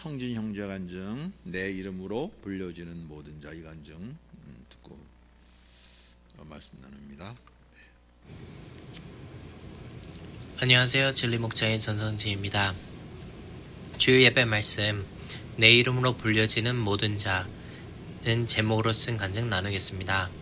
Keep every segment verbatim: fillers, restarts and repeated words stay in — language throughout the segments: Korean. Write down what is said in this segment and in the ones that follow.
성진 형제 간증, 내 이름으로 불려지는 모든 자, 이 간증 음, 듣고 말씀 나눕니다. 안녕하세요. 진리목자의 전선지입니다. 주일 예배 말씀, 내 이름으로 불려지는 모든 자는 제목으로 쓴 간증 나누겠습니다.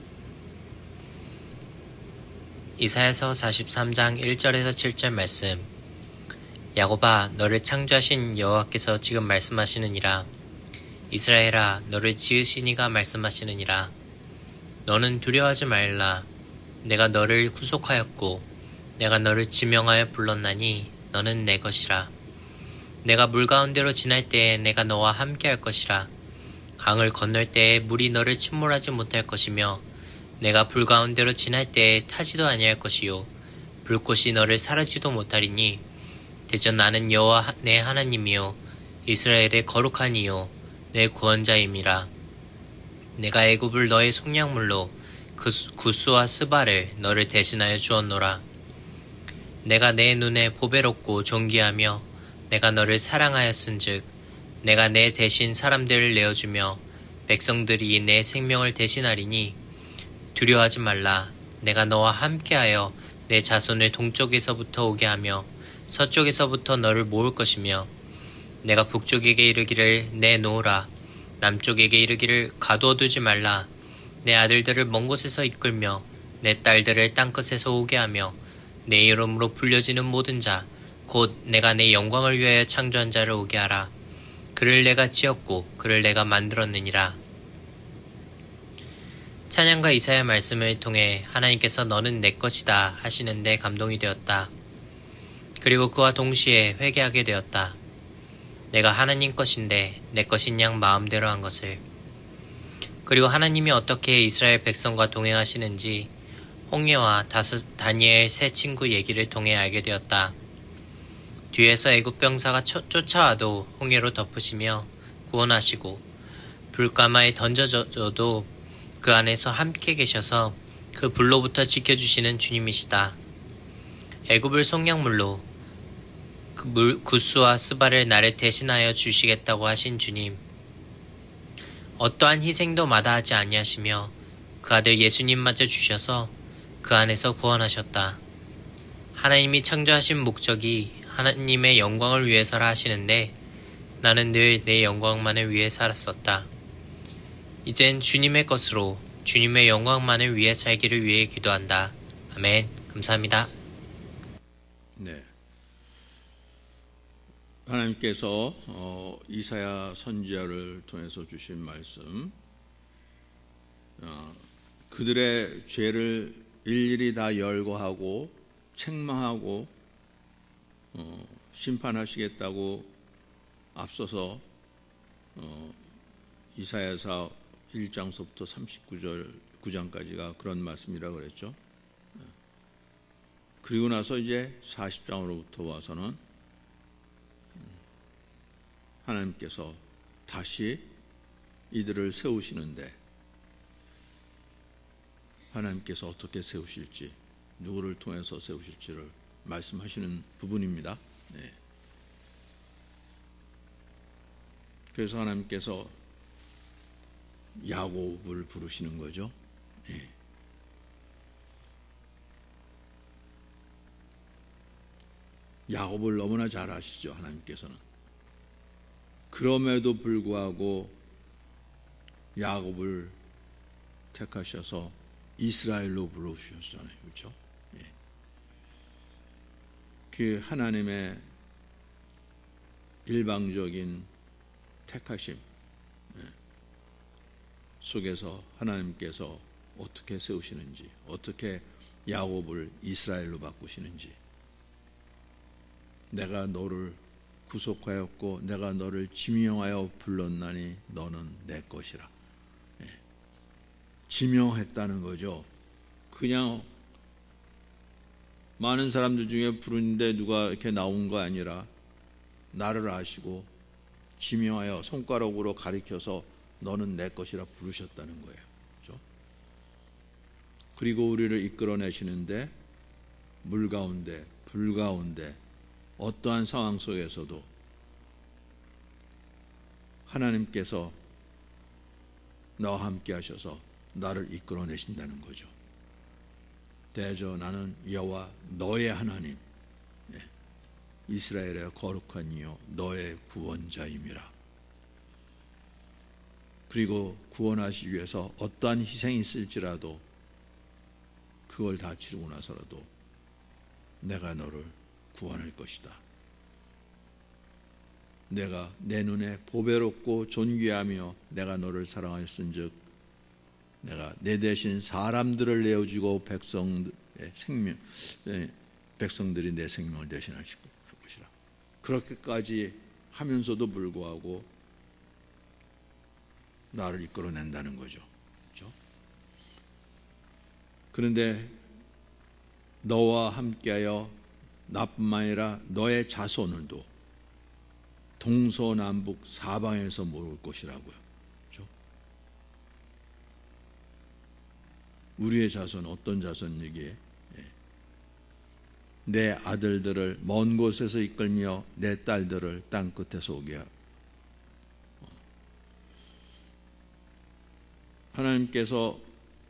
이사야서 사십삼 장 일 절에서 칠 절 말씀. 야곱아, 너를 창조하신 여호와께서 지금 말씀하시느니라. 이스라엘아, 너를 지으신 이가 말씀하시느니라. 너는 두려워하지 말라. 내가 너를 구속하였고 내가 너를 지명하여 불렀나니 너는 내 것이라. 내가 물 가운데로 지날 때에 내가 너와 함께 할 것이라. 강을 건널 때에 물이 너를 침몰하지 못할 것이며 내가 불 가운데로 지날 때에 타지도 아니할 것이요 불꽃이 너를 사르지도 못하리니 대전 나는 여호와 내 하나님이요 이스라엘의 거룩한 이요 내 구원자임이라. 내가 애굽을 너의 속량물로 구스와 스바를 너를 대신하여 주었노라. 내가 내 눈에 보배롭고 존귀하며 내가 너를 사랑하였은즉 내가 내 대신 사람들을 내어주며 백성들이 내 생명을 대신하리니 두려워하지 말라. 내가 너와 함께하여 내 자손을 동쪽에서부터 오게 하며 서쪽에서부터 너를 모을 것이며 내가 북쪽에게 이르기를 내놓으라. 남쪽에게 이르기를 가두어두지 말라. 내 아들들을 먼 곳에서 이끌며 내 딸들을 땅끝에서 오게 하며 내 이름으로 불려지는 모든 자 곧 내가 내 영광을 위하여 창조한 자를 오게 하라. 그를 내가 지었고 그를 내가 만들었느니라. 찬양과 이사야 말씀을 통해 하나님께서 너는 내 것이다 하시는데 감동이 되었다. 그리고 그와 동시에 회개하게 되었다. 내가 하나님 것인데 내 것인 양 마음대로 한 것을. 그리고 하나님이 어떻게 이스라엘 백성과 동행하시는지 홍해와 다니엘 세 친구 얘기를 통해 알게 되었다. 뒤에서 애굽 병사가 쫓아와도 홍해로 덮으시며 구원하시고 불가마에 던져져도 그 안에서 함께 계셔서 그 불로부터 지켜주시는 주님이시다. 애굽을 속량물로 그 물, 구스와 스바를 나를 대신하여 주시겠다고 하신 주님. 어떠한 희생도 마다하지 아니하시며 그 아들 예수님마저 주셔서 그 안에서 구원하셨다. 하나님이 창조하신 목적이 하나님의 영광을 위해서라 하시는데 나는 늘 내 영광만을 위해 살았었다. 이젠 주님의 것으로 주님의 영광만을 위해 살기를 위해 기도한다. 아멘. 감사합니다. 네. 하나님께서 어, 이사야 선지자를 통해서 주신 말씀, 어, 그들의 죄를 일일이 다 열거하고 책망하고 어, 심판하시겠다고 앞서서 어, 이사야서 일 장서부터 삼십구 절 구 장까지가 그런 말씀이라고 그랬죠. 그리고 나서 이제 사십 장으로부터 와서는 하나님께서 다시 이들을 세우시는데 하나님께서 어떻게 세우실지, 누구를 통해서 세우실지를 말씀하시는 부분입니다. 네. 그래서 하나님께서 야곱을 부르시는 거죠. 네. 야곱을 너무나 잘 아시죠, 하나님께서는. 그럼에도 불구하고 야곱을 택하셔서 이스라엘로 부르셨잖아요. 그렇죠? 예. 그 하나님의 일방적인 택하심 속에서 하나님께서 어떻게 세우시는지, 어떻게 야곱을 이스라엘로 바꾸시는지, 내가 너를 구속하였고 내가 너를 지명하여 불렀나니 너는 내 것이라. 예. 지명했다는 거죠. 그냥 많은 사람들 중에 부르는데 누가 이렇게 나온 거 아니라 나를 아시고 지명하여 손가락으로 가리켜서 너는 내 것이라 부르셨다는 거예요. 그렇죠? 그리고 우리를 이끌어내시는데 물 가운데, 불 가운데 어떠한 상황 속에서도 하나님께서 나와 함께 하셔서 나를 이끌어내신다는 거죠. 대저 나는 여호와 너의 하나님, 이스라엘의 거룩한 이요 너의 구원자임이라. 그리고 구원하시기 위해서 어떠한 희생이 있을지라도 그걸 다 치르고 나서라도 내가 너를 구원할 것이다. 내가 내 눈에 보배롭고 존귀하며 내가 너를 사랑하였은즉 내가 내 대신 사람들을 내어주고 백성의 생명, 백성들이 내 생명을 대신할 것이라. 그렇게까지 하면서도 불구하고 나를 이끌어낸다는 거죠. 그렇죠? 그런데 너와 함께하여 나뿐만 아니라 너의 자손을도 동서남북 사방에서 모을 것이라고요. 그렇죠? 우리의 자손 어떤 자손이기에? 예. 내 아들들을 먼 곳에서 이끌며 내 딸들을 땅 끝에서 오게 하고 하나님께서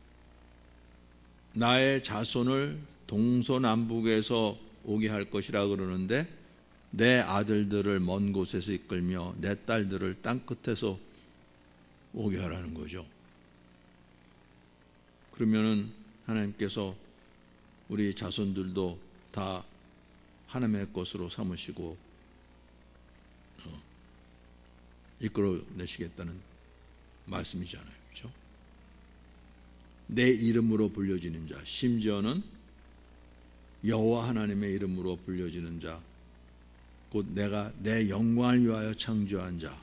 나의 자손을 동서남북에서 오게 할 것이라 그러는데 내 아들들을 먼 곳에서 이끌며 내 딸들을 땅 끝에서 오게 하라는 거죠. 그러면은 하나님께서 우리 자손들도 다 하나님의 것으로 삼으시고 어, 이끌어내시겠다는 말씀이잖아요. 그렇죠? 내 이름으로 불려지는 자, 심지어는 여호와 하나님의 이름으로 불려지는 자, 곧 내가 내 영광을 위하여 창조한 자,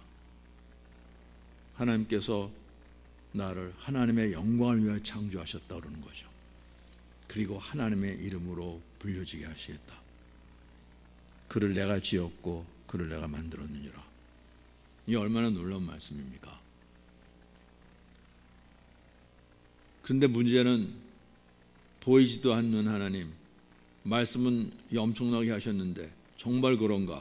하나님께서 나를 하나님의 영광을 위하여 창조하셨다 그러는 거죠. 그리고 하나님의 이름으로 불려지게 하시겠다. 그를 내가 지었고 그를 내가 만들었느니라. 이게 얼마나 놀라운 말씀입니까? 그런데 문제는 보이지도 않는 하나님, 말씀은 엄청나게 하셨는데 정말 그런가?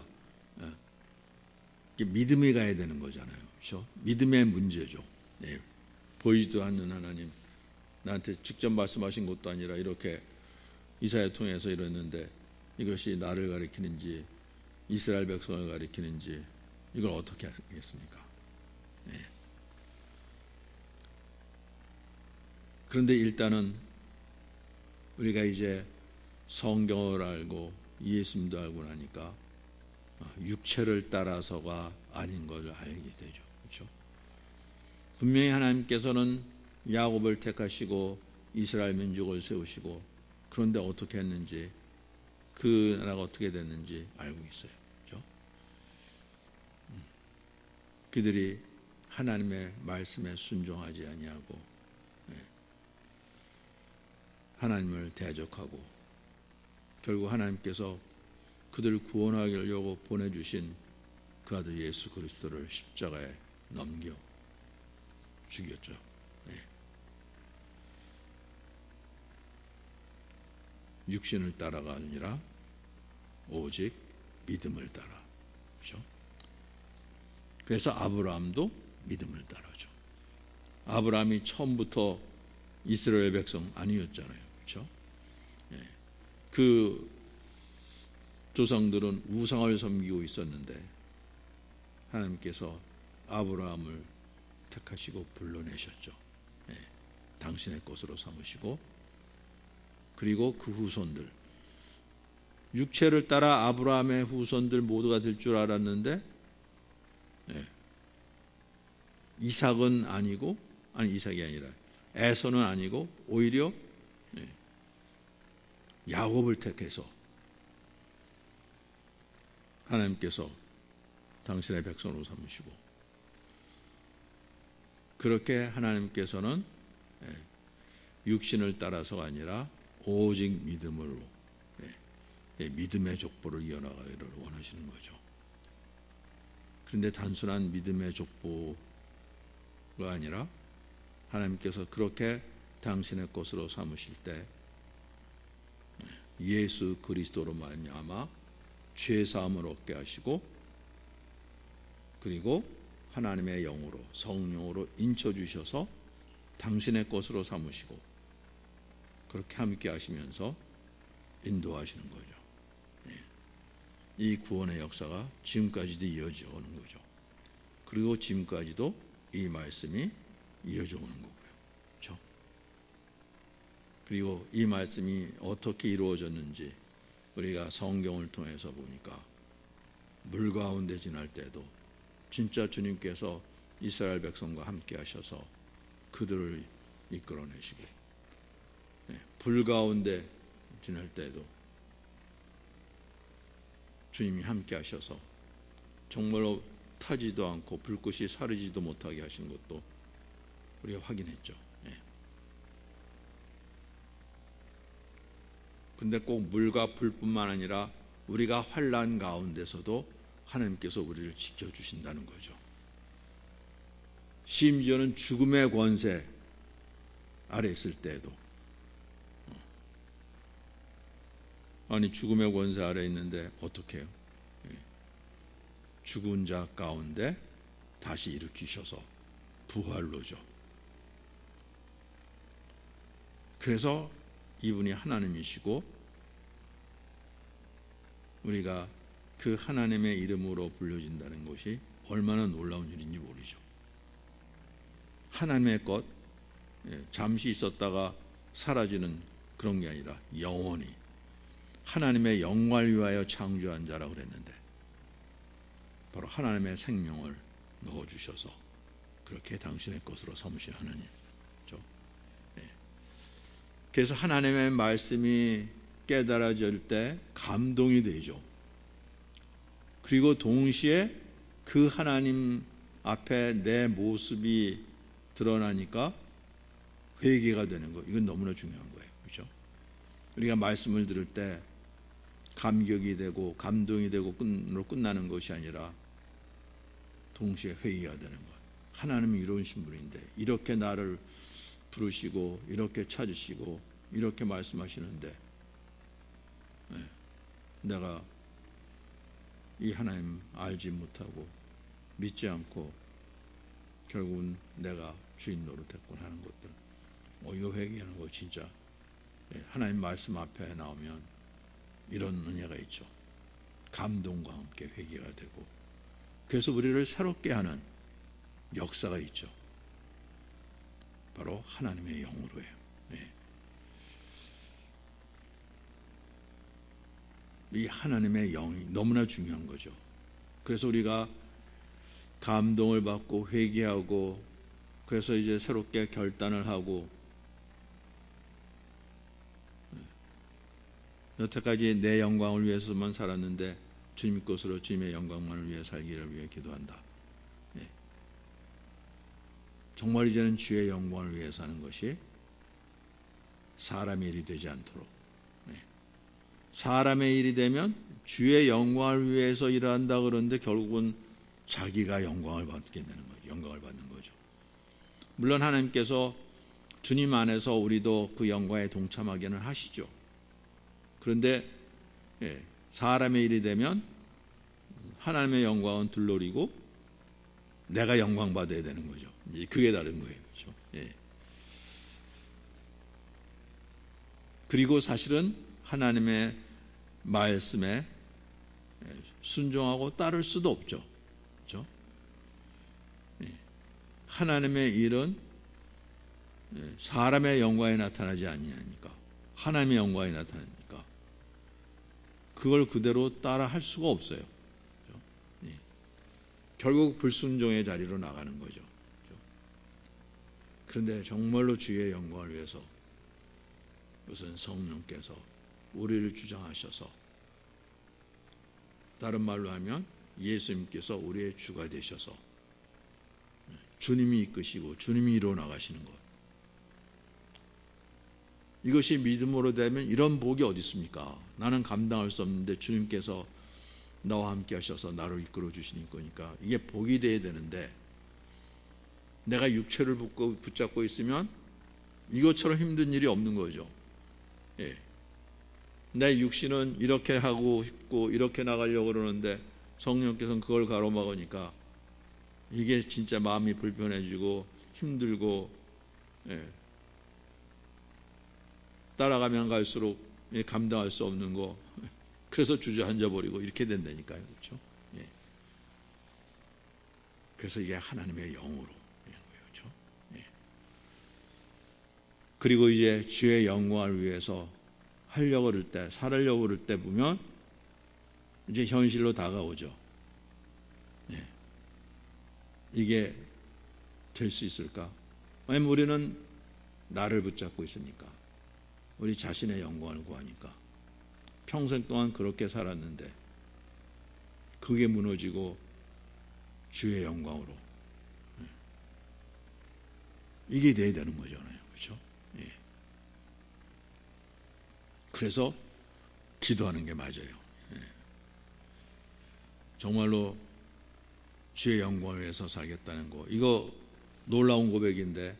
예. 믿음이 가야 되는 거잖아요. 그렇죠? 믿음의 문제죠. 예. 보이지도 않는 하나님, 나한테 직접 말씀하신 것도 아니라 이렇게 이사야 통해서 이랬는데 이것이 나를 가리키는지 이스라엘 백성을 가리키는지 이걸 어떻게 하겠습니까? 예. 그런데 일단은 우리가 이제 성경을 알고 예수님도 알고 나니까 육체를 따라서가 아닌 걸 알게 되죠. 그렇죠? 분명히 하나님께서는 야곱을 택하시고 이스라엘 민족을 세우시고 그런데 어떻게 했는지 그 나라가 어떻게 됐는지 알고 있어요. 그렇죠? 그들이 하나님의 말씀에 순종하지 아니하고 하나님을 대적하고 결국 하나님께서 그들을 구원하려고 보내주신 그 아들 예수 그리스도를 십자가에 넘겨 죽였죠. 네. 육신을 따라가 아니라 오직 믿음을 따라. 그렇죠? 그래서 아브라함도 믿음을 따라죠. 아브라함이 처음부터 이스라엘 백성 아니었잖아요. 그렇죠? 예. 그 조상들은 우상을 섬기고 있었는데 하나님께서 아브라함을 택하시고 불러내셨죠. 예. 당신의 것으로 삼으시고 그리고 그 후손들 육체를 따라 아브라함의 후손들 모두가 될 줄 알았는데 예. 이삭은 아니고 아니 이삭이 아니라 에서는 아니고 오히려 야곱을 택해서 하나님께서 당신의 백성으로 삼으시고 그렇게 하나님께서는 육신을 따라서가 아니라 오직 믿음으로 믿음의 족보를 이어나가기를 원하시는 거죠. 그런데 단순한 믿음의 족보가 아니라 하나님께서 그렇게 당신의 것으로 삼으실 때 예수 그리스도로 말미암아 죄 사함을 얻게 하시고 그리고 하나님의 영으로 성령으로 인쳐주셔서 당신의 것으로 삼으시고 그렇게 함께 하시면서 인도하시는 거죠. 이 구원의 역사가 지금까지도 이어져 오는 거죠. 그리고 지금까지도 이 말씀이 이어져 오는 거고요. 그렇죠? 그리고 이 말씀이 어떻게 이루어졌는지 우리가 성경을 통해서 보니까 물 가운데 지날 때도 진짜 주님께서 이스라엘 백성과 함께 하셔서 그들을 이끌어내시고, 네, 불 가운데 지날 때도 주님이 함께 하셔서 정말로 타지도 않고 불꽃이 사르지도 못하게 하신 것도 우리가 확인했죠. 그런데 꼭 물과 불뿐만 아니라 우리가 환난 가운데서도 하나님께서 우리를 지켜주신다는 거죠. 심지어는 죽음의 권세 아래 있을 때에도, 아니 죽음의 권세 아래 있는데 어떻게 해요? 죽은 자 가운데 다시 일으키셔서 부활로죠. 그래서 이분이 하나님이시고 우리가 그 하나님의 이름으로 불려진다는 것이 얼마나 놀라운 일인지 모르죠. 하나님의 것, 잠시 있었다가 사라지는 그런 게 아니라 영원히 하나님의 영광을 위하여 창조한 자라고 그랬는데 바로 하나님의 생명을 넣어주셔서 그렇게 당신의 것으로 삼으신 하나님이죠. 그래서 하나님의 말씀이 깨달아질 때 감동이 되죠. 그리고 동시에 그 하나님 앞에 내 모습이 드러나니까 회개가 되는 거, 이건 너무나 중요한 거예요. 그렇죠? 우리가 말씀을 들을 때 감격이 되고 감동이 되고 끝으로 끝나는 것이 아니라 동시에 회개가 되는 것. 하나님이 이루신 분인데 이렇게 나를 부르시고 이렇게 찾으시고 이렇게 말씀하시는데 네, 내가 이 하나님 알지 못하고 믿지 않고 결국은 내가 주인 노릇했군 하는 것들, 어, 이거 회개하는 거 진짜 네, 하나님 말씀 앞에 나오면 이런 은혜가 있죠. 감동과 함께 회개가 되고 그래서 우리를 새롭게 하는 역사가 있죠. 바로 하나님의 영으로예요. 네. 이 하나님의 영이 너무나 중요한 거죠. 그래서 우리가 감동을 받고 회개하고 그래서 이제 새롭게 결단을 하고 여태까지 내 영광을 위해서만 살았는데 주님 것으로 주님의 영광만을 위해 살기를 위해 기도한다. 네. 정말 이제는 주의 영광을 위해 사는 것이 사람의 일이 되지 않도록, 네. 사람의 일이 되면 주의 영광을 위해서 일한다 그러는데 결국은 자기가 영광을 받게 되는 거죠. 영광을 받는 거죠. 물론 하나님께서 주님 안에서 우리도 그 영광에 동참하기는 하시죠. 그런데 예, 사람의 일이 되면 하나님의 영광은 둘러리고 내가 영광 받아야 되는 거죠. 그게 다른 거예요. 그렇죠? 예. 그리고 사실은 하나님의 말씀에 순종하고 따를 수도 없죠. 그렇죠? 예. 하나님의 일은 사람의 영광에 나타나지 아니하니까 하나님의 영광에 나타나니까 그걸 그대로 따라 할 수가 없어요. 그렇죠? 예. 결국 불순종의 자리로 나가는 거죠. 그렇죠? 그런데 정말로 주의 영광을 위해서 그것은 성령께서 우리를 주장하셔서 다른 말로 하면 예수님께서 우리의 주가 되셔서 주님이 이끄시고 주님이 이루어 나가시는 것, 이것이 믿음으로 되면 이런 복이 어디 있습니까? 나는 감당할 수 없는데 주님께서 나와 함께 하셔서 나를 이끌어 주시는 거니까 이게 복이 돼야 되는데 내가 육체를 붙잡고 있으면 이것처럼 힘든 일이 없는 거죠. 예. 내 육신은 이렇게 하고 싶고 이렇게 나가려고 그러는데 성령께서는 그걸 가로막으니까 이게 진짜 마음이 불편해지고 힘들고, 예, 따라가면 갈수록 감당할 수 없는 거, 그래서 주저앉아 버리고 이렇게 된다니까요. 그렇죠? 예. 그래서 이게 하나님의 영으로 되는 거예요. 그렇죠? 예. 그리고 이제 주의 영광을 위해서 하려고 그럴 때, 살으려고 그럴 때 보면 이제 현실로 다가오죠. 예. 이게 될 수 있을까? 왜냐면 우리는 나를 붙잡고 있으니까, 우리 자신의 영광을 구하니까 평생 동안 그렇게 살았는데 그게 무너지고 주의 영광으로, 예, 이게 돼야 되는 거잖아요. 그렇죠? 예. 그래서 기도하는 게 맞아요. 예. 정말로 주의 영광을 위해서 살겠다는 거, 이거 놀라운 고백인데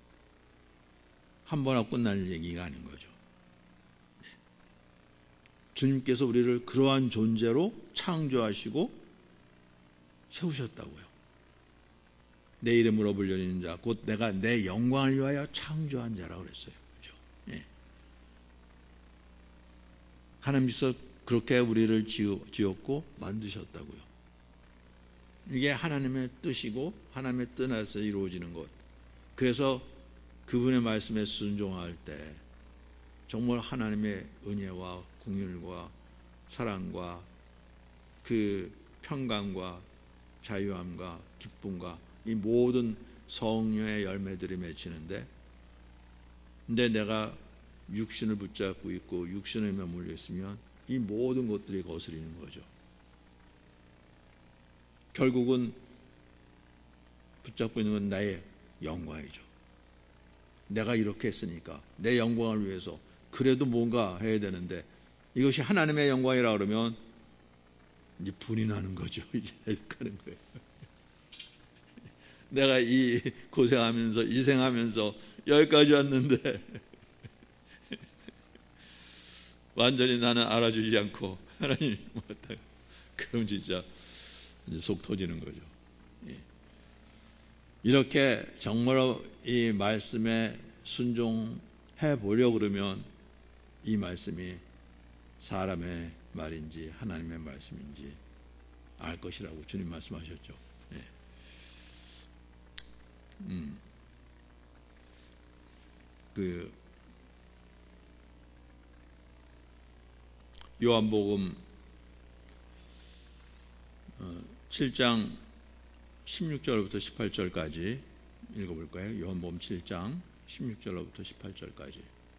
한 번 하고 끝날 얘기가 아닌 거죠. 네. 주님께서 우리를 그러한 존재로 창조하시고 세우셨다고요. 내 이름으로 불리는 자, 곧 내가 내 영광을 위하여 창조한 자라고 그랬어요. 그렇죠? 네. 하나님께서 그렇게 우리를 지었고 만드셨다고요. 이게 하나님의 뜻이고 하나님의 뜻 안에서 이루어지는 것. 그래서 그분의 말씀에 순종할 때 정말 하나님의 은혜와 긍휼과 사랑과 그 평강과 자유함과 기쁨과 이 모든 성령의 열매들이 맺히는데, 근데 내가 육신을 붙잡고 있고 육신에 머물러 있으면 이 모든 것들이 거스리는 거죠. 결국은 붙잡고 있는 건 나의 영광이죠. 내가 이렇게 했으니까 내 영광을 위해서 그래도 뭔가 해야 되는데, 이것이 하나님의 영광이라 그러면 이제 분이 나는 거죠. 이제 가는 거예요. 내가 이 고생하면서 이생하면서 여기까지 왔는데 완전히 나는 알아주지 않고 하나님이 못하고, 그럼 진짜 이제 속 터지는 거죠. 이렇게 정말로 이 말씀에 순종해 보려고 그러면 이 말씀이 사람의 말인지 하나님의 말씀인지 알 것이라고 주님 말씀하셨죠. 예. 음. 그 요한복음 칠 장 십육 절부터 십팔 절까지 읽어볼까요? 요한복음 칠 장 십육 절부터 십팔 절까지.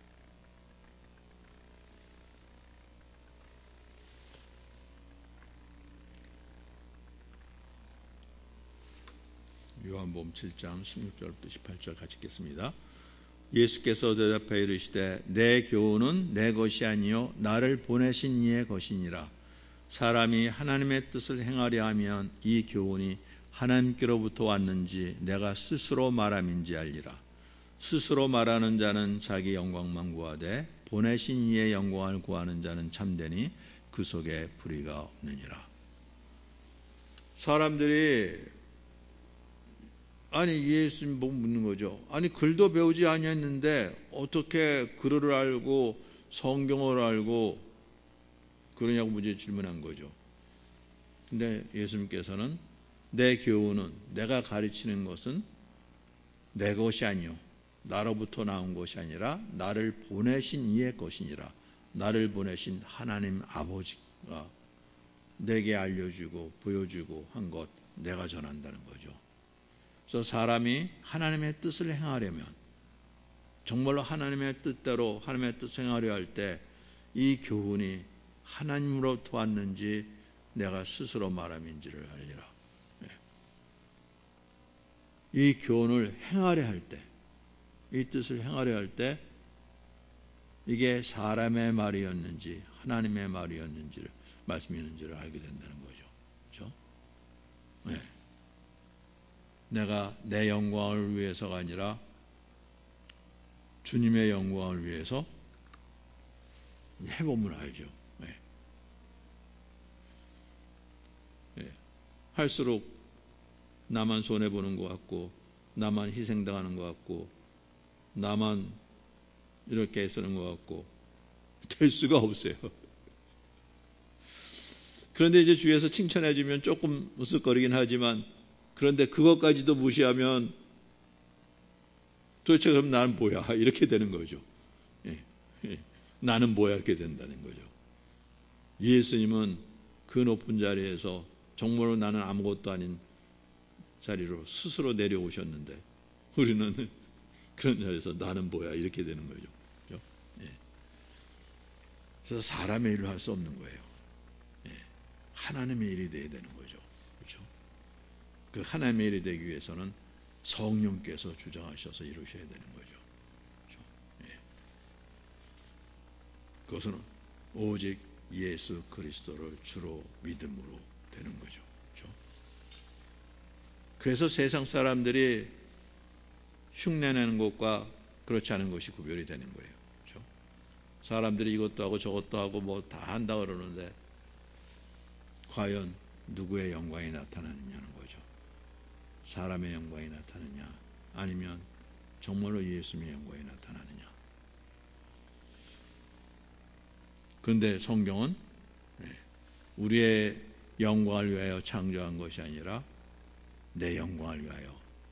요한복음 칠 장 십육 절부터 십팔 절 같이 읽겠습니다. 예수께서 대답하여 이르시되 내 교훈은 내 것이 아니요 나를 보내신 이의 것이니라. 사람이 하나님의 뜻을 행하려 하면 이 교훈이 하나님께로부터 왔는지 내가 스스로 말함인지 알리라. 스스로 말하는 자는 자기 영광만 구하되 보내신 이의 영광을 구하는 자는 참되니 그 속에 불의가 없느니라. 사람들이 아니 예수님 보고 묻는 거죠. 아니 글도 배우지 아니했는데 어떻게 글을 알고 성경을 알고 그러냐고 문제 질문한 거죠. 근데 예수님께서는 내 교훈은, 내가 가르치는 것은 내 것이 아니요 나로부터 나온 것이 아니라 나를 보내신 이의 것이니라. 나를 보내신 하나님 아버지가 내게 알려주고 보여주고 한 것 내가 전한다는 거죠. 그래서 사람이 하나님의 뜻을 행하려면, 정말로 하나님의 뜻대로 하나님의 뜻을 행하려 할 때 이 교훈이 하나님으로부터 왔는지 내가 스스로 말함인지를 알리라. 이 교훈을 행하려 할 때, 이 뜻을 행하려 할 때 이게 사람의 말이었는지 하나님의 말이었는지를, 말씀이었는지를 알게 된다는 거죠. 그렇죠? 네. 내가 내 영광을 위해서가 아니라 주님의 영광을 위해서 해보면 알죠. 네. 네. 할수록 나만 손해보는 것 같고, 나만 희생당하는 것 같고, 나만 이렇게 쓰는 것 같고, 될 수가 없어요. 그런데 이제 주위에서 칭찬해주면 조금 으쓱거리긴 하지만, 그런데 그것까지도 무시하면 도대체 그럼 나는 뭐야? 이렇게 되는 거죠. 예, 예. 나는 뭐야? 이렇게 된다는 거죠. 예수님은 그 높은 자리에서 정말로 나는 아무것도 아닌 자리로 스스로 내려오셨는데, 우리는 그런 자리에서 나는 뭐야? 이렇게 되는 거죠. 그렇죠? 예. 그래서 사람의 일을 할 수 없는 거예요. 예. 하나님의 일이 되어야 되는 거죠. 그렇죠? 그 하나님의 일이 되기 위해서는 성령께서 주장하셔서 이루셔야 되는 거죠. 그렇죠? 예. 그것은 오직 예수 그리스도를 주로 믿음으로 되는 거죠. 그렇죠? 그래서 세상 사람들이 흉내내는 것과 그렇지 않은 것이 구별이 되는 거예요. 그렇죠? 사람들이 이것도 하고 저것도 하고 뭐 다 한다 그러는데 과연 누구의 영광이 나타나느냐는 거죠. 사람의 영광이 나타나느냐, 아니면 정말로 예수님의 영광이 나타나느냐. 그런데 성경은 우리의 영광을 위하여 창조한 것이 아니라 내 영광을 위하여,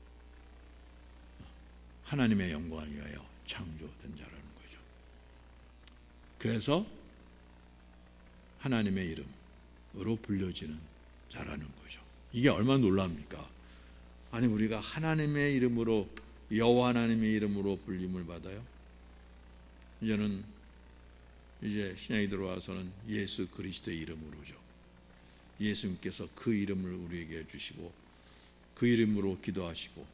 하나님의 영광을 위하여 창조된 자라는 거죠. 그래서 하나님의 이름으로 불려지는 자라는 거죠. 이게 얼마나 놀랍니까? 아니, 우리가 하나님의 이름으로, 여호와 하나님의 이름으로 불림을 받아요. 이제는 이제 신약이 들어와서는 예수 그리스도의 이름으로죠. 예수님께서 그 이름을 우리에게 주시고 그 이름으로 기도하시고,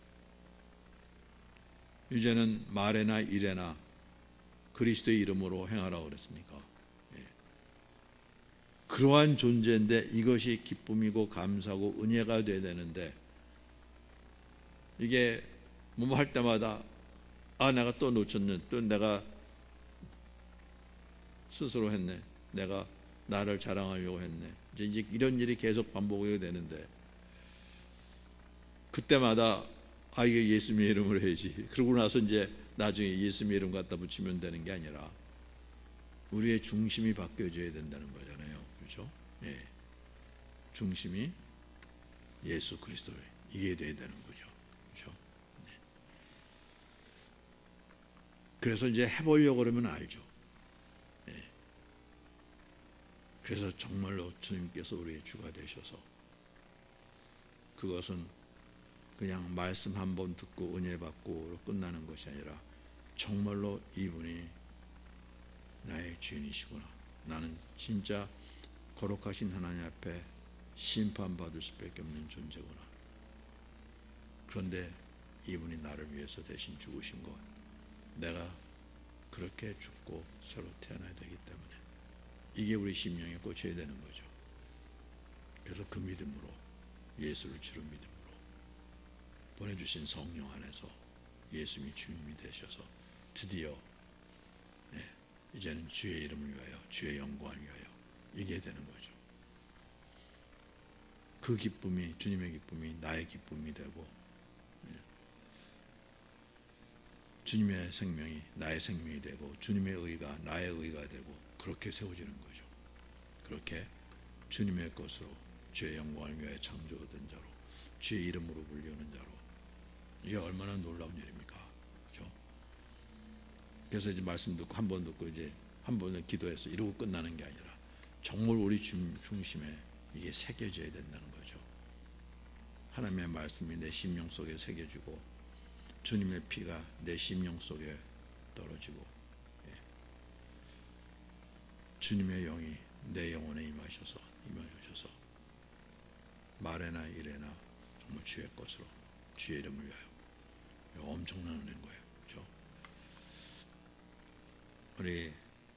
이제는 말에나 일에나 그리스도의 이름으로 행하라고 그랬습니까? 예. 그러한 존재인데 이것이 기쁨이고 감사고 은혜가 돼야 되는데, 이게 뭐 할 때마다 아 내가 또 놓쳤네, 또 내가 스스로 했네, 내가 나를 자랑하려고 했네, 이제, 이제 이런 일이 계속 반복이 되는데, 그때마다 아 이게 예수님의 이름으로 해야지, 그러고 나서 이제 나중에 예수님의 이름 갖다 붙이면 되는 게 아니라 우리의 중심이 바뀌어져야 된다는 거잖아요. 그렇죠? 예. 중심이 예수 그리스도, 이게 돼야 되는 거죠. 그렇죠? 네. 그래서 이제 해보려고 그러면 알죠. 예. 그래서 정말로 주님께서 우리의 주가 되셔서, 그것은 그냥 말씀 한 번 듣고 은혜 받고로 끝나는 것이 아니라 정말로 이분이 나의 주인이시구나, 나는 진짜 거룩하신 하나님 앞에 심판받을 수밖에 없는 존재구나, 그런데 이분이 나를 위해서 대신 죽으신 것, 내가 그렇게 죽고 새로 태어나야 되기 때문에 이게 우리 심령에 꽂혀야 되는 거죠. 그래서 그 믿음으로, 예수를 주로 믿음으로 보내주신 성령 안에서 예수님이 주님이 되셔서 드디어 네, 이제는 주의 이름을 위하여, 주의 영광을 위하여 이게 되는 거죠. 그 기쁨이, 주님의 기쁨이 나의 기쁨이 되고, 네, 주님의 생명이 나의 생명이 되고, 주님의 의가 나의 의가 되고, 그렇게 세워지는 거죠. 그렇게 주님의 것으로, 주의 영광을 위하여 창조된 자로, 주의 이름으로 불리는 자로, 이게 얼마나 놀라운 일입니까? 그렇죠? 그래서 이제 말씀 듣고 한 번 듣고 이제 한 번은 기도해서 이러고 끝나는 게 아니라 정말 우리 중심에 이게 새겨져야 된다는 거죠. 하나님의 말씀이 내 심령 속에 새겨지고, 주님의 피가 내 심령 속에 떨어지고, 예. 주님의 영이 내 영혼에 임하셔서 임하셔서 말에나 일에나 정말 주의 것으로, 주의 이름을 위하여, 엄청난 은혜인 거예요. 그렇죠? 우리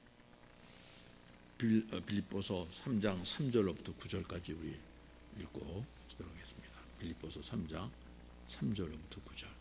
빌립보서 삼 장 삼 절로부터 구 절까지 우리 읽고 쓰도록 하겠습니다. 빌립보서 삼 장 삼 절로부터 구 절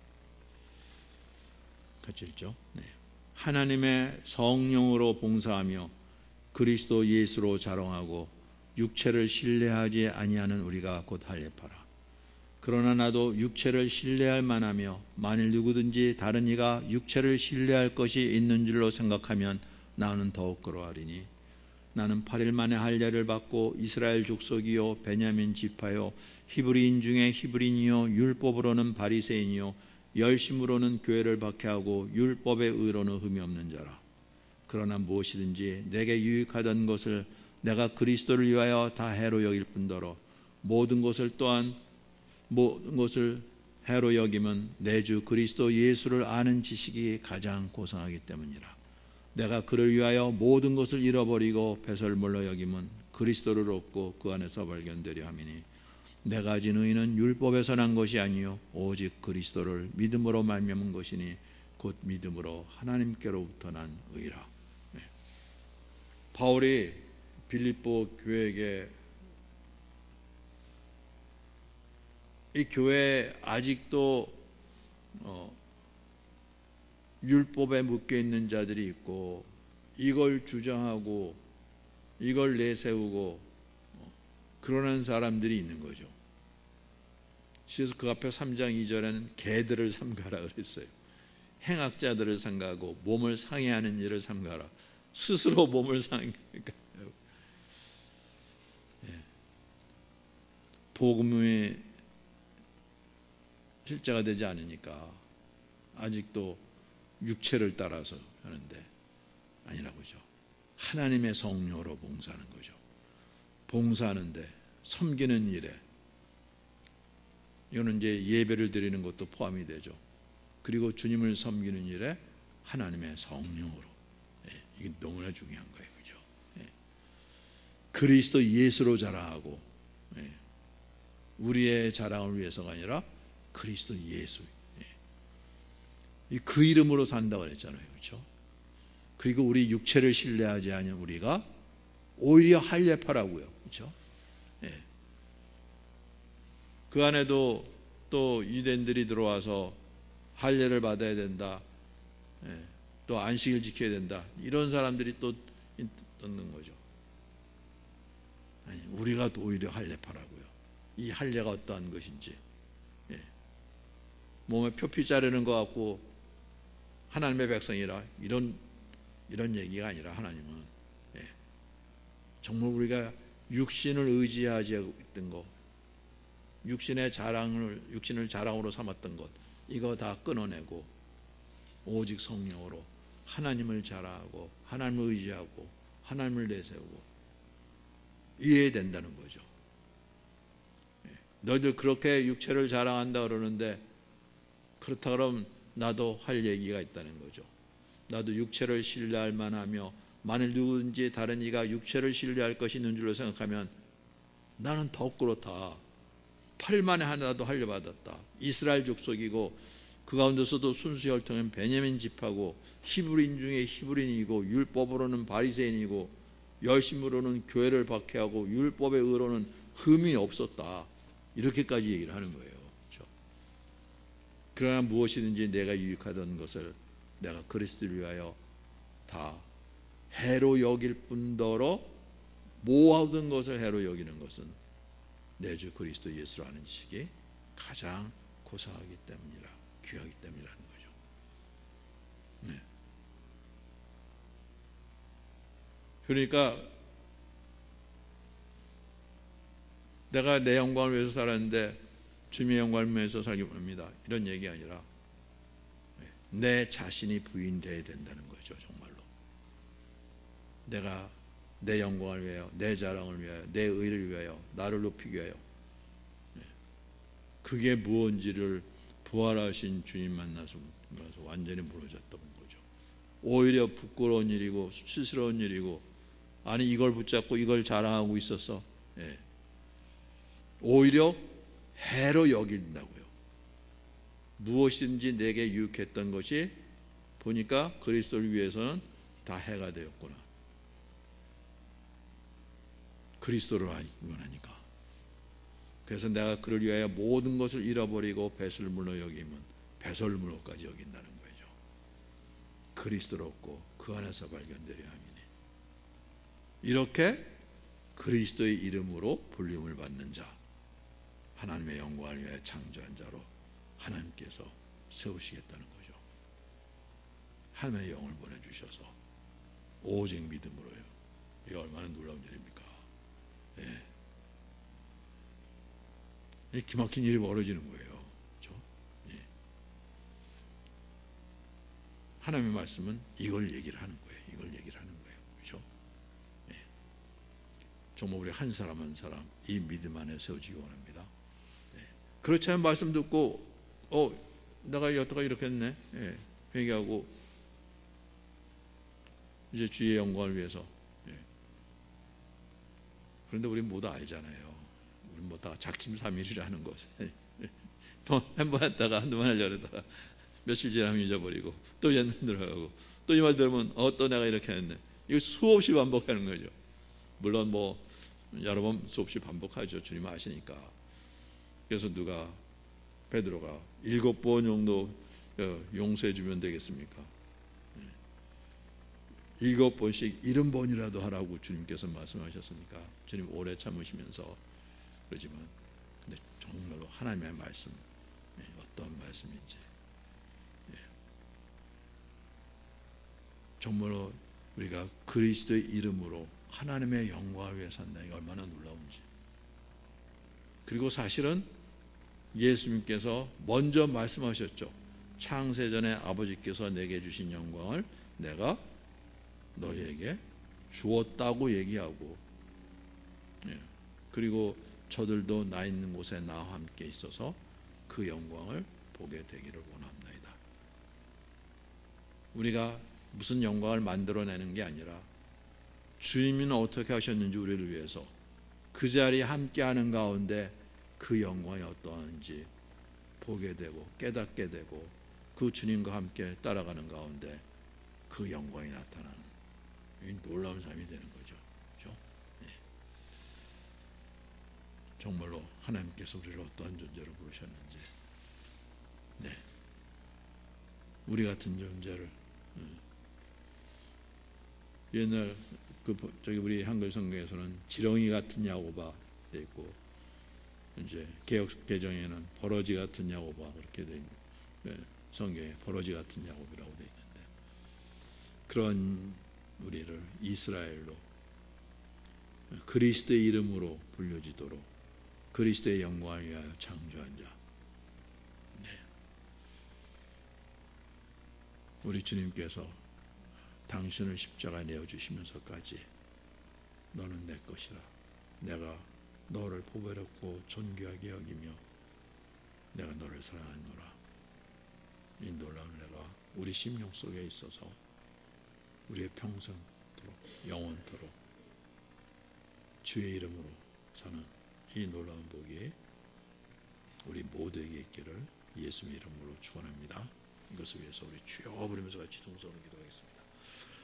같이 읽죠. 네. 하나님의 성령으로 봉사하며 그리스도 예수로 자랑하고 육체를 신뢰하지 아니하는 우리가 곧 할례파라. 그러나 나도 육체를 신뢰할 만하며 만일 누구든지 다른 이가 육체를 신뢰할 것이 있는 줄로 생각하면 나는 더욱 그러하리니 나는 팔 일 만에 할례를 받고 이스라엘 족속이요 베냐민 지파요 히브리인 중에 히브리인이요 율법으로는 바리새인이요 열심으로는 교회를 박해하고 율법의 의로는 흠이 없는 자라. 그러나 무엇이든지 내게 유익하던 것을 내가 그리스도를 위하여 다 해로 여길 뿐더러 모든 것을 또한 모든 것을 해로 여기면 내 주 그리스도 예수를 아는 지식이 가장 고상하기 때문이라. 내가 그를 위하여 모든 것을 잃어버리고 배설물로 여기면 그리스도를 얻고 그 안에서 발견되려 함이니 내가 가진 의는 율법에서 난 것이 아니요 오직 그리스도를 믿음으로 말미암은 것이니 곧 믿음으로 하나님께로부터 난 의라. 네. 바울이 빌립보 교회에게 이 교회에 아직도 어, 율법에 묶여 있는 자들이 있고 이걸 주장하고 이걸 내세우고 어, 그러는 사람들이 있는 거죠. 그래서 그 앞에 삼 장 이 절에는 개들을 삼가라 그랬어요. 행악자들을 삼가고 몸을 상해하는 일을 삼가라. 스스로 몸을 상해하니까 예. 복음의 실제가 되지 않으니까 아직도 육체를 따라서 하는데 아니라고죠. 하나님의 성령으로 봉사하는 거죠. 봉사하는데 섬기는 일에 이거는 이제 예배를 드리는 것도 포함이 되죠. 그리고 주님을 섬기는 일에 하나님의 성령으로 예, 이게 너무나 중요한 거예요, 그죠? 예. 그리스도 예수로 자랑하고 예, 우리의 자랑을 위해서가 아니라 그리스도 예수. 그 이름으로 산다고 그랬잖아요. 그렇죠? 그리고 우리 육체를 신뢰하지 않은 우리가 오히려 할례파라고요. 그렇죠? 예. 그 안에도 또 유대인들이 들어와서 할례를 받아야 된다. 예. 또 안식일 지켜야 된다. 이런 사람들이 또 있는 거죠. 아니, 우리가 또 오히려 할례파라고요. 이 할례가 어떠한 것인지. 몸에 표피 자르는 것 같고 하나님의 백성이라 이런 이런 얘기가 아니라 하나님은 예, 정말 우리가 육신을 의지하지 있던 것, 육신의 자랑을 육신을 자랑으로 삼았던 것 이거 다 끊어내고 오직 성령으로 하나님을 자랑하고 하나님을 의지하고 하나님을 내세우고 이래야 된다는 거죠. 예, 너희들 그렇게 육체를 자랑한다 그러는데 그렇다 그러면 나도 할 얘기가 있다는 거죠. 나도 육체를 신뢰할 만하며 만일 누구든지 다른 이가 육체를 신뢰할 것이 있는 줄로 생각하면 나는 더욱 그렇다. 팔 일 만에 하나도 할례받았다. 이스라엘 족속이고 그 가운데서도 순수 혈통은 베냐민 지파고 히브리인 중에 히브리인이고 율법으로는 바리새인이고 열심으로는 교회를 박해하고 율법의 의로는 흠이 없었다. 이렇게까지 얘기를 하는 거예요. 그러나 무엇이든지 내가 유익하던 것을 내가 그리스도를 위하여 다 해로 여길 뿐더러 모든 것을 해로 여기는 것은 내 주 그리스도 예수로 아는 지식이 가장 고상하기 때문이라 귀하기 때문이라는 거죠. 네. 그러니까 내가 내 영광을 위해서 살았는데 주님의 영광을 위해서 살기 원합니다. 이런 얘기 아니라 내 자신이 부인되어야 된다는 거죠. 정말로 내가 내 영광을 위하여 내 자랑을 위하여 내 의를 위하여 나를 높이기 위하여 그게 무엇인지를 부활하신 주님 만나서 완전히 무너졌던 거죠. 오히려 부끄러운 일이고 수치스러운 일이고 아니 이걸 붙잡고 이걸 자랑하고 있어서 예. 오히려 해로 여긴다고요. 무엇인지 내게 유익했던 것이 보니까 그리스도를 위해서는 다 해가 되었구나. 그리스도를 원하니까. 그래서 내가 그를 위하여 모든 것을 잃어버리고 배설물로 여기면 배설물로까지 여긴다는 거죠. 그리스도를 얻고 그 안에서 발견되려 함이니. 이렇게 그리스도의 이름으로 불림을 받는 자 하나님의 영광을 위하여 창조한 자로 하나님께서 세우시겠다는 거죠. 하나님의 영을 보내주셔서 오직 믿음으로요. 이게 얼마나 놀라운 일입니까? 예. 이 기막힌 일이 벌어지는 거예요. 그렇죠? 예. 하나님의 말씀은 이걸 얘기를 하는 거예요. 이걸 얘기를 하는 거예요. 그렇죠? 예. 정말 우리 한 사람 한 사람 이 믿음 안에 세워지기 원합니다. 예. 그렇지 않으면 말씀 듣고 어 내가 여태가 이렇게 했네. 예. 회개하고 이제 주의 영광을 위해서. 예. 그런데 우리 모두 알잖아요. 우리 뭐 다 작심삼일이라는 것. 한 번 했다가 한두 번 하려고 하다가 며칠 지나면 잊어버리고 또 옛날 들어가고 또 이 말 들으면 어 또 내가 이렇게 했네. 이거 수없이 반복하는 거죠. 물론 뭐 여러 번 수없이 반복하죠. 주님 아시니까. 그래서 누가 베드로가 일곱 번 정도 용서해 주면 되겠습니까? 일곱 번씩 일흔 번이라도 하라고 주님께서 말씀하셨으니까 주님 오래 참으시면서 그러지만 근데 정말로 하나님의 말씀 어떤 말씀인지 정말로 우리가 그리스도의 이름으로 하나님의 영광을 위해 산다는 게 얼마나 놀라운지. 그리고 사실은 예수님께서 먼저 말씀하셨죠. 창세전에 아버지께서 내게 주신 영광을 내가 너희에게 주었다고 얘기하고, 그리고 저들도 나 있는 곳에 나와 함께 있어서 그 영광을 보게 되기를 원합니다. 우리가 무슨 영광을 만들어내는 게 아니라 주님은 어떻게 하셨는지 우리를 위해서 그 자리에 함께하는 가운데 그 영광이 어떠한지 보게 되고 깨닫게 되고 그 주님과 함께 따라가는 가운데 그 영광이 나타나는 이 놀라운 삶이 되는 거죠. 그렇죠? 네. 정말로 하나님께서 우리를 어떠한 존재로 부르셨는지, 네. 우리 같은 존재를 옛날 그 저기 우리 한글 성경에서는 지렁이 같은 야고바 돼 있고 이제 개역 개정에는 버러지 같은 야고바 그렇게 돼 있는 성경에 버러지 같은 야곱이라고 돼 있는데 그런 우리를 이스라엘로 그리스도의 이름으로 불려지도록 그리스도의 영광을 위하여 창조한 자. 네. 우리 주님께서 당신을 십자가에 내어주시면서까지 너는 내 것이라 내가 너를 보배롭고 존귀하게 여기며 내가 너를 사랑하노라. 이 놀라운 은혜가 우리 심령 속에 있어서 우리의 평생토록 영원토록 주의 이름으로 사는 이 놀라운 복이 우리 모두에게 있기를 예수의 이름으로 축원합니다. 이것을 위해서 우리 주여 부르면서 같이 동서로 기도하겠습니다.